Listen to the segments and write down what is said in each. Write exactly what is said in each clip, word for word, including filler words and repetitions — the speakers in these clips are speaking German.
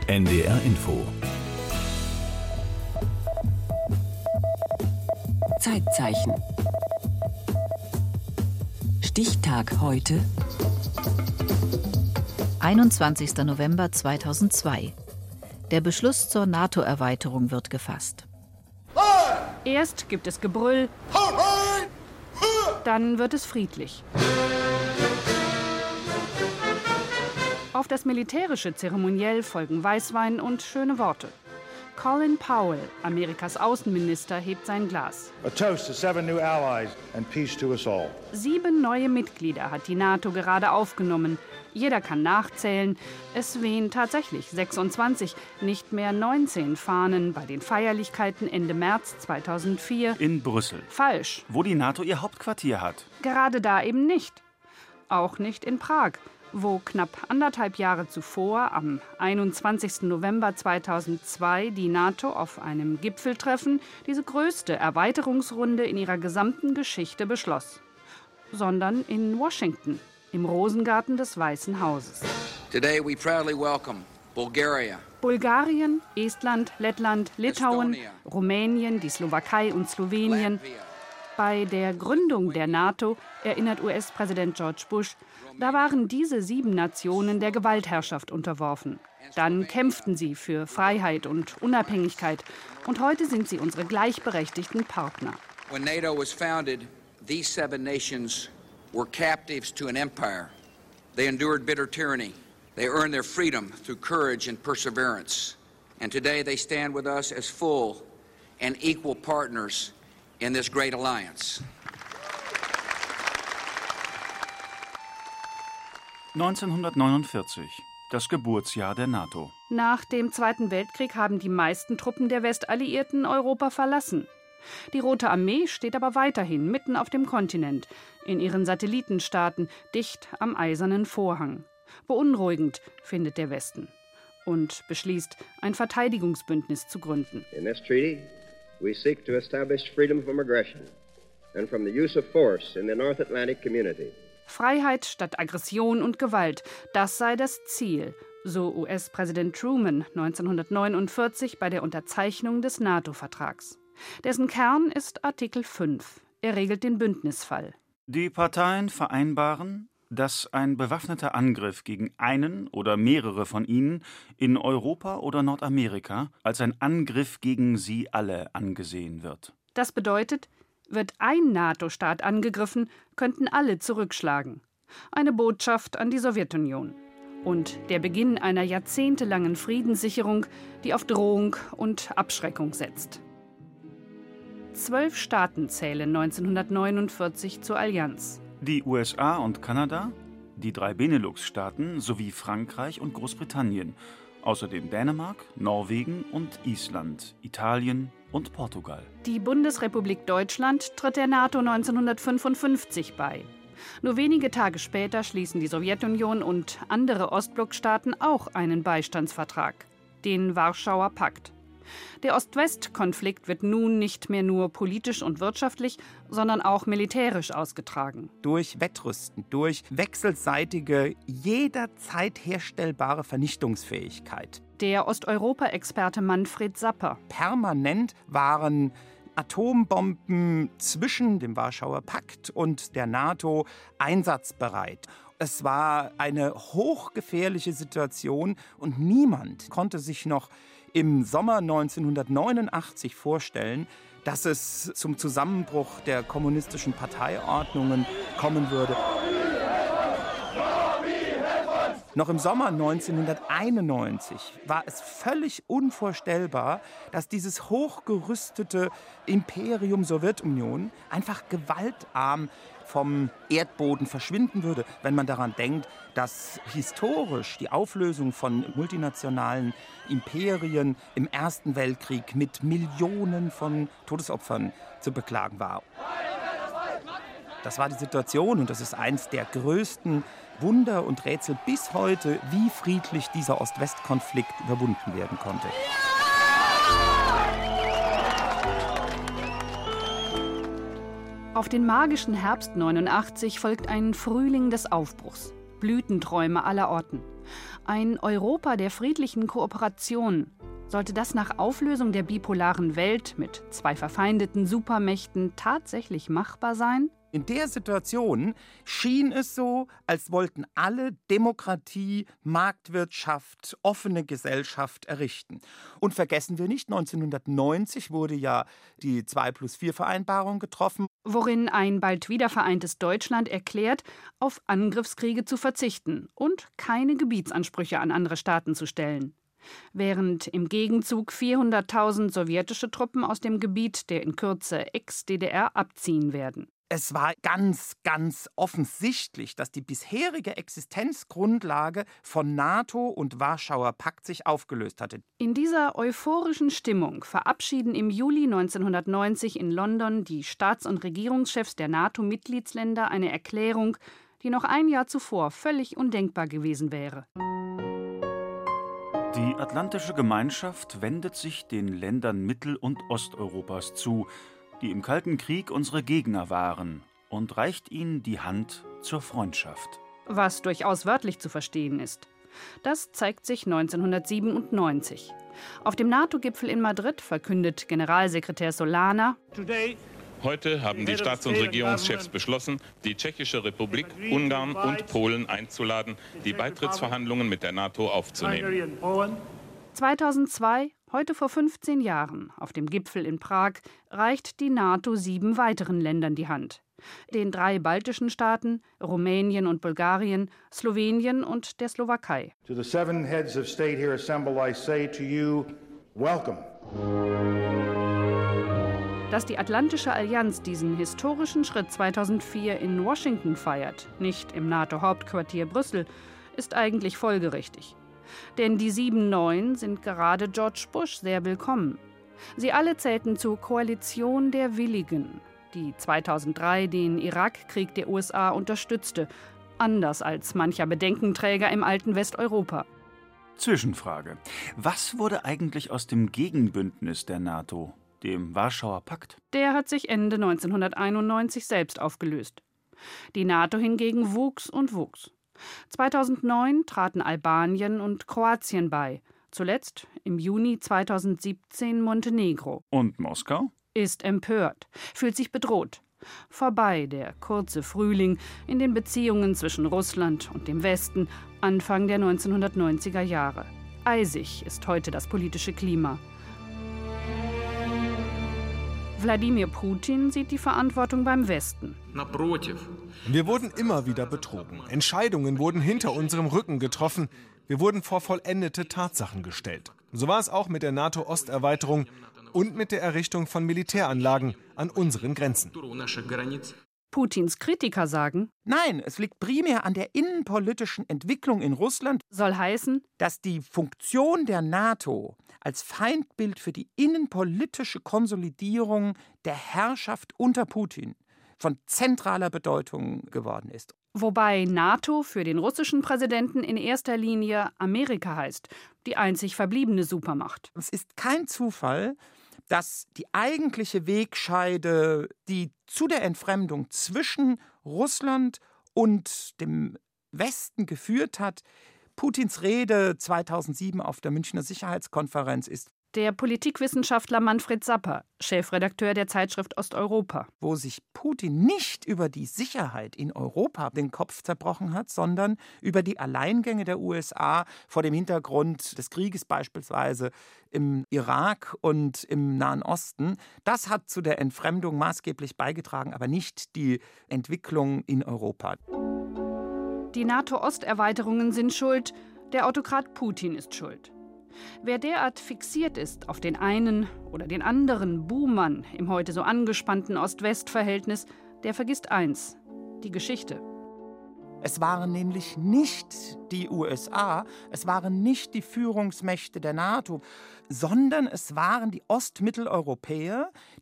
N D R Info. Zeitzeichen. Stichtag heute. einundzwanzigster November zweitausendzwei. Der Beschluss zur NATO-Erweiterung wird gefasst. Erst gibt es Gebrüll, dann wird es friedlich. Auf das militärische Zeremoniell folgen Weißwein und schöne Worte. Colin Powell, Amerikas Außenminister, hebt sein Glas. A toast to seven new allies and peace to us all. Sieben neue Mitglieder hat die NATO gerade aufgenommen. Jeder kann nachzählen. Es wehen tatsächlich sechsundzwanzig, nicht mehr neunzehn Fahnen bei den Feierlichkeiten Ende März zweitausendvier. In Brüssel. Falsch. Wo die NATO ihr Hauptquartier hat. Gerade da eben nicht. Auch nicht in Prag, wo knapp anderthalb Jahre zuvor, am einundzwanzigsten November zweitausendzwei, die NATO auf einem Gipfeltreffen diese größte Erweiterungsrunde in ihrer gesamten Geschichte beschloss. Sondern in Washington, im Rosengarten des Weißen Hauses. Today we proudly welcome Bulgaria. Bulgarien, Estland, Lettland, Litauen, Estonia, Rumänien, die Slowakei und Slowenien. Latvia. Bei der Gründung der NATO, erinnert U S-Präsident George Bush, da waren diese sieben Nationen der Gewaltherrschaft unterworfen. Dann kämpften sie für Freiheit und Unabhängigkeit. Und heute sind sie unsere gleichberechtigten Partner. When NATO was founded, these seven nations were captives to an empire. They endured bitter tyranny. They earned their freedom through courage and perseverance. And today they stand with us as full and equal partners in this great alliance. neunzehnhundertneunundvierzig, das Geburtsjahr der NATO. Nach dem Zweiten Weltkrieg haben die meisten Truppen der Westalliierten Europa verlassen. Die Rote Armee steht aber weiterhin mitten auf dem Kontinent, in ihren Satellitenstaaten, dicht am Eisernen Vorhang. Beunruhigend, findet der Westen. Und beschließt, ein Verteidigungsbündnis zu gründen. In this treaty, we seek to establish freedom from aggression and from the use of force in the North Atlantic community. Freiheit statt Aggression und Gewalt, das sei das Ziel, so U S-Präsident Truman neunzehnhundertneunundvierzig bei der Unterzeichnung des NATO-Vertrags. Dessen Kern ist Artikel fünf. Er regelt den Bündnisfall. Die Parteien vereinbaren, dass ein bewaffneter Angriff gegen einen oder mehrere von ihnen in Europa oder Nordamerika als ein Angriff gegen sie alle angesehen wird. Das bedeutet, wird ein NATO-Staat angegriffen, könnten alle zurückschlagen. Eine Botschaft an die Sowjetunion. Und der Beginn einer jahrzehntelangen Friedenssicherung, die auf Drohung und Abschreckung setzt. Zwölf Staaten zählen neunzehnhundertneunundvierzig zur Allianz. Die U S A und Kanada, die drei Benelux-Staaten sowie Frankreich und Großbritannien, außerdem Dänemark, Norwegen und Island, Italien und Portugal. Die Bundesrepublik Deutschland tritt der NATO neunzehnhundertfünfundfünfzig bei. Nur wenige Tage später schließen die Sowjetunion und andere Ostblockstaaten auch einen Beistandsvertrag, den Warschauer Pakt. Der Ost-West-Konflikt wird nun nicht mehr nur politisch und wirtschaftlich, sondern auch militärisch ausgetragen. Durch Wettrüsten, durch wechselseitige, jederzeit herstellbare Vernichtungsfähigkeit. Der Osteuropa-Experte Manfred Sapper. Permanent waren Atombomben zwischen dem Warschauer Pakt und der NATO einsatzbereit. Es war eine hochgefährliche Situation und niemand konnte sich noch im Sommer neunzehnhundertneunundachtzig vorstellen, dass es zum Zusammenbruch der kommunistischen Parteiordnungen kommen würde. Noch im Sommer neunzehnhunderteinundneunzig war es völlig unvorstellbar, dass dieses hochgerüstete Imperium Sowjetunion einfach gewaltarm vom Erdboden verschwinden würde, wenn man daran denkt, dass historisch die Auflösung von multinationalen Imperien im Ersten Weltkrieg mit Millionen von Todesopfern zu beklagen war. Das war die Situation und das ist eines der größten Wunder und Rätsel bis heute, wie friedlich dieser Ost-West-Konflikt überwunden werden konnte. Auf den magischen Herbst neunundachtzig folgt ein Frühling des Aufbruchs. Blütenträume aller Orten. Ein Europa der friedlichen Kooperation. Sollte das nach Auflösung der bipolaren Welt mit zwei verfeindeten Supermächten tatsächlich machbar sein? In der Situation schien es so, als wollten alle Demokratie, Marktwirtschaft, offene Gesellschaft errichten. Und vergessen wir nicht, neunzehnhundertneunzig wurde ja die zwei plus vier Vereinbarung getroffen, worin ein bald wiedervereintes Deutschland erklärt, auf Angriffskriege zu verzichten und keine Gebietsansprüche an andere Staaten zu stellen. Während im Gegenzug vierhunderttausend sowjetische Truppen aus dem Gebiet der in Kürze Ex-D D R abziehen werden. Es war ganz, ganz offensichtlich, dass die bisherige Existenzgrundlage von NATO und Warschauer Pakt sich aufgelöst hatte. In dieser euphorischen Stimmung verabschieden im Juli neunzehnhundertneunzig in London die Staats- und Regierungschefs der NATO-Mitgliedsländer eine Erklärung, die noch ein Jahr zuvor völlig undenkbar gewesen wäre. Die Atlantische Gemeinschaft wendet sich den Ländern Mittel- und Osteuropas zu, die im Kalten Krieg unsere Gegner waren, und reicht ihnen die Hand zur Freundschaft. Was durchaus wörtlich zu verstehen ist. Das zeigt sich neunzehnhundertsiebenundneunzig. Auf dem NATO-Gipfel in Madrid verkündet Generalsekretär Solana: Heute haben die Staats- und Regierungschefs beschlossen, die Tschechische Republik, Ungarn und Polen einzuladen, die Beitrittsverhandlungen mit der NATO aufzunehmen. zweitausendzwei, heute vor fünfzehn Jahren, auf dem Gipfel in Prag, reicht die NATO sieben weiteren Ländern die Hand. Den drei baltischen Staaten, Rumänien und Bulgarien, Slowenien und der Slowakei. To the seven heads of state here assembled, I say to you, welcome. Dass die Atlantische Allianz diesen historischen Schritt zweitausendvier in Washington feiert, nicht im NATO-Hauptquartier Brüssel, ist eigentlich folgerichtig. Denn die sieben Neuen sind gerade George Bush sehr willkommen. Sie alle zählten zur Koalition der Willigen, die zweitausenddrei den Irakkrieg der U S A unterstützte, anders als mancher Bedenkenträger im alten Westeuropa. Zwischenfrage. Was wurde eigentlich aus dem Gegenbündnis der NATO, dem Warschauer Pakt? Der hat sich Ende neunzehnhunderteinundneunzig selbst aufgelöst. Die NATO hingegen wuchs und wuchs. zweitausendneun traten Albanien und Kroatien bei, zuletzt im Juni zweitausendsiebzehn Montenegro. Und Moskau? Ist empört, fühlt sich bedroht. Vorbei der kurze Frühling in den Beziehungen zwischen Russland und dem Westen Anfang der neunzehnhundertneunziger Jahre. Eisig ist heute das politische Klima. Wladimir Putin sieht die Verantwortung beim Westen. Wir wurden immer wieder betrogen. Entscheidungen wurden hinter unserem Rücken getroffen. Wir wurden vor vollendete Tatsachen gestellt. So war es auch mit der NATO-Osterweiterung und mit der Errichtung von Militäranlagen an unseren Grenzen. Putins Kritiker sagen: Nein, es liegt primär an der innenpolitischen Entwicklung in Russland. Soll heißen, dass die Funktion der NATO als Feindbild für die innenpolitische Konsolidierung der Herrschaft unter Putin von zentraler Bedeutung geworden ist. Wobei NATO für den russischen Präsidenten in erster Linie Amerika heißt, die einzig verbliebene Supermacht. Es ist kein Zufall, dass die eigentliche Wegscheide, die zu der Entfremdung zwischen Russland und dem Westen geführt hat, Putins Rede zweitausendsieben auf der Münchner Sicherheitskonferenz ist. Der Politikwissenschaftler Manfred Sapper, Chefredakteur der Zeitschrift Osteuropa. Wo sich Putin nicht über die Sicherheit in Europa den Kopf zerbrochen hat, sondern über die Alleingänge der U S A vor dem Hintergrund des Krieges beispielsweise im Irak und im Nahen Osten. Das hat zu der Entfremdung maßgeblich beigetragen, aber nicht die Entwicklung in Europa. Die NATO-Osterweiterungen sind schuld, der Autokrat Putin ist schuld. Wer derart fixiert ist auf den einen oder den anderen Buhmann im heute so angespannten Ost-West-Verhältnis, der vergisst eins: die Geschichte. Es waren nämlich nicht die U S A, es waren nicht die Führungsmächte der NATO, sondern es waren die Ostmitteleuropäer,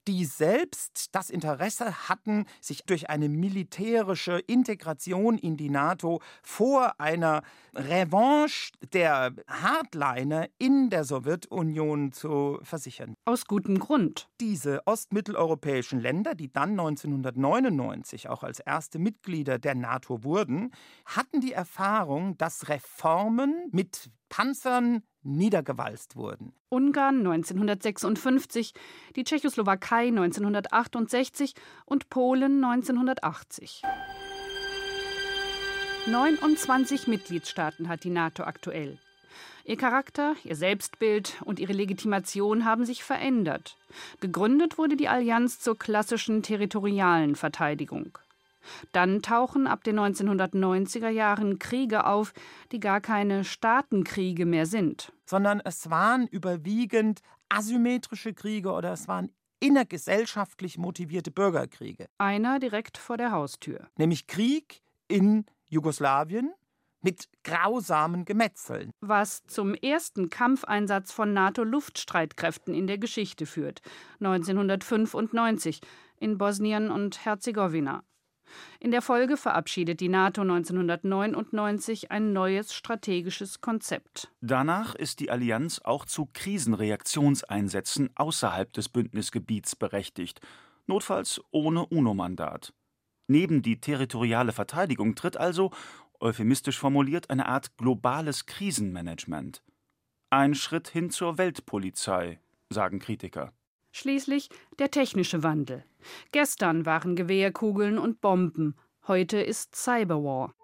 die selbst das Interesse hatten, sich durch eine militärische Integration in die NATO vor einer Revanche der Hardliner in der Sowjetunion zu versichern. Aus gutem Grund. Diese ostmitteleuropäischen Länder, die dann neunzehnhundertneunundneunzig auch als erste Mitglieder der NATO wurden, hatten die Erfahrung, dass Reformen mit Panzern niedergewalzt wurden. Ungarn neunzehnhundertsechsundfünfzig, die Tschechoslowakei neunzehnhundertachtundsechzig und Polen neunzehnhundertachtzig. neunundzwanzig Mitgliedstaaten hat die NATO aktuell. Ihr Charakter, ihr Selbstbild und ihre Legitimation haben sich verändert. Gegründet wurde die Allianz zur klassischen territorialen Verteidigung. Dann tauchen ab den neunzehnhundertneunziger Jahren Kriege auf, die gar keine Staatenkriege mehr sind. Sondern es waren überwiegend asymmetrische Kriege oder es waren innergesellschaftlich motivierte Bürgerkriege. Einer direkt vor der Haustür. Nämlich Krieg in Jugoslawien mit grausamen Gemetzeln. Was zum ersten Kampfeinsatz von NATO-Luftstreitkräften in der Geschichte führt, neunzehnhundertfünfundneunzig in Bosnien und Herzegowina. In der Folge verabschiedet die NATO neunzehnhundertneunundneunzig ein neues strategisches Konzept. Danach ist die Allianz auch zu Krisenreaktionseinsätzen außerhalb des Bündnisgebiets berechtigt, notfalls ohne UNO-Mandat. Neben die territoriale Verteidigung tritt also, euphemistisch formuliert, eine Art globales Krisenmanagement. Ein Schritt hin zur Weltpolizei, sagen Kritiker. Schließlich der technische Wandel. Gestern waren Gewehrkugeln und Bomben, heute ist Cyberwar.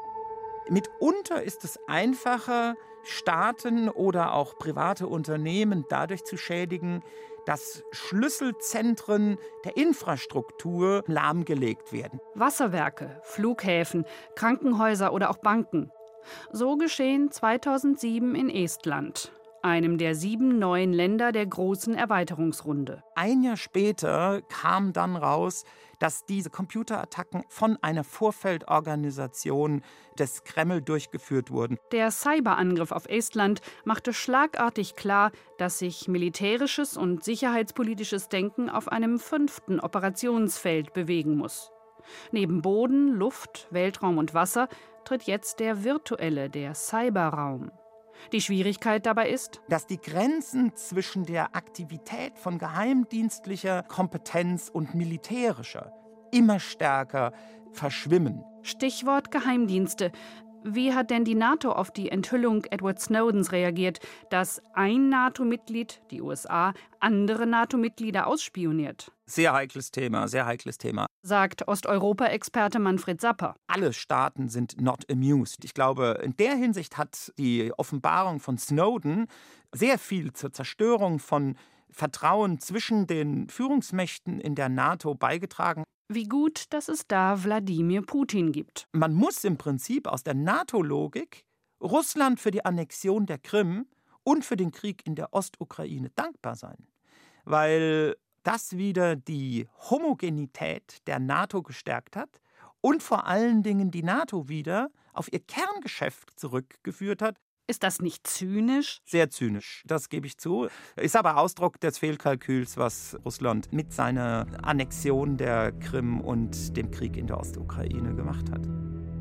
Mitunter ist es einfacher, Staaten oder auch private Unternehmen dadurch zu schädigen, dass Schlüsselzentren der Infrastruktur lahmgelegt werden. Wasserwerke, Flughäfen, Krankenhäuser oder auch Banken. So geschehen zweitausendsieben in Estland, einem der sieben neuen Länder der großen Erweiterungsrunde. Ein Jahr später kam dann raus, dass diese Computerattacken von einer Vorfeldorganisation des Kreml durchgeführt wurden. Der Cyberangriff auf Estland machte schlagartig klar, dass sich militärisches und sicherheitspolitisches Denken auf einem fünften Operationsfeld bewegen muss. Neben Boden, Luft, Weltraum und Wasser tritt jetzt der virtuelle, der Cyberraum. Die Schwierigkeit dabei ist, dass die Grenzen zwischen der Aktivität von geheimdienstlicher Kompetenz und militärischer immer stärker verschwimmen. Stichwort Geheimdienste. Wie hat denn die NATO auf die Enthüllung Edward Snowdens reagiert, dass ein NATO-Mitglied, die U S A, andere NATO-Mitglieder ausspioniert? Sehr heikles Thema, sehr heikles Thema. Sagt Osteuropa-Experte Manfred Sapper. Alle Staaten sind not amused. Ich glaube, in der Hinsicht hat die Offenbarung von Snowden sehr viel zur Zerstörung von Vertrauen zwischen den Führungsmächten in der NATO beigetragen. Wie gut, dass es da Wladimir Putin gibt. Man muss im Prinzip aus der NATO-Logik Russland für die Annexion der Krim und für den Krieg in der Ostukraine dankbar sein, weil das wieder die Homogenität der NATO gestärkt hat und vor allen Dingen die NATO wieder auf ihr Kerngeschäft zurückgeführt hat. Ist das nicht zynisch? Sehr zynisch, das gebe ich zu. Ist aber Ausdruck des Fehlkalküls, was Russland mit seiner Annexion der Krim und dem Krieg in der Ostukraine gemacht hat.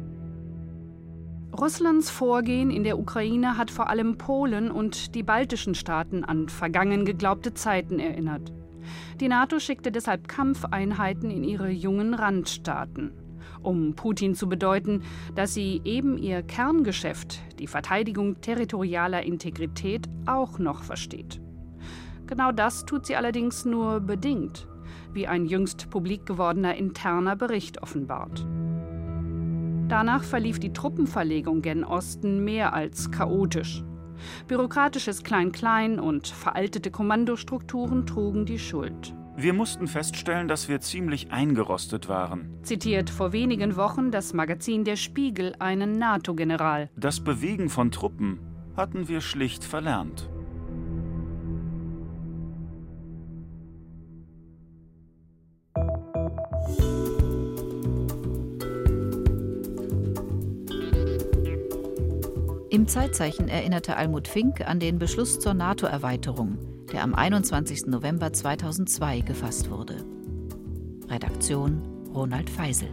Russlands Vorgehen in der Ukraine hat vor allem Polen und die baltischen Staaten an vergangen geglaubte Zeiten erinnert. Die NATO schickte deshalb Kampfeinheiten in ihre jungen Randstaaten, um Putin zu bedeuten, dass sie eben ihr Kerngeschäft, die Verteidigung territorialer Integrität, auch noch versteht. Genau das tut sie allerdings nur bedingt, wie ein jüngst publik gewordener interner Bericht offenbart. Danach verlief die Truppenverlegung gen Osten mehr als chaotisch. Bürokratisches Klein-Klein und veraltete Kommandostrukturen trugen die Schuld. Wir mussten feststellen, dass wir ziemlich eingerostet waren. Zitiert vor wenigen Wochen das Magazin Der Spiegel einen NATO-General. Das Bewegen von Truppen hatten wir schlicht verlernt. Im Zeitzeichen erinnerte Almut Fink an den Beschluss zur NATO-Erweiterung, der am einundzwanzigsten November zweitausendzwei gefasst wurde. Redaktion Ronald Feisel.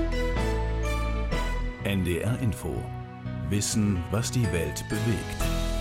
N D R Info. Wissen, was die Welt bewegt.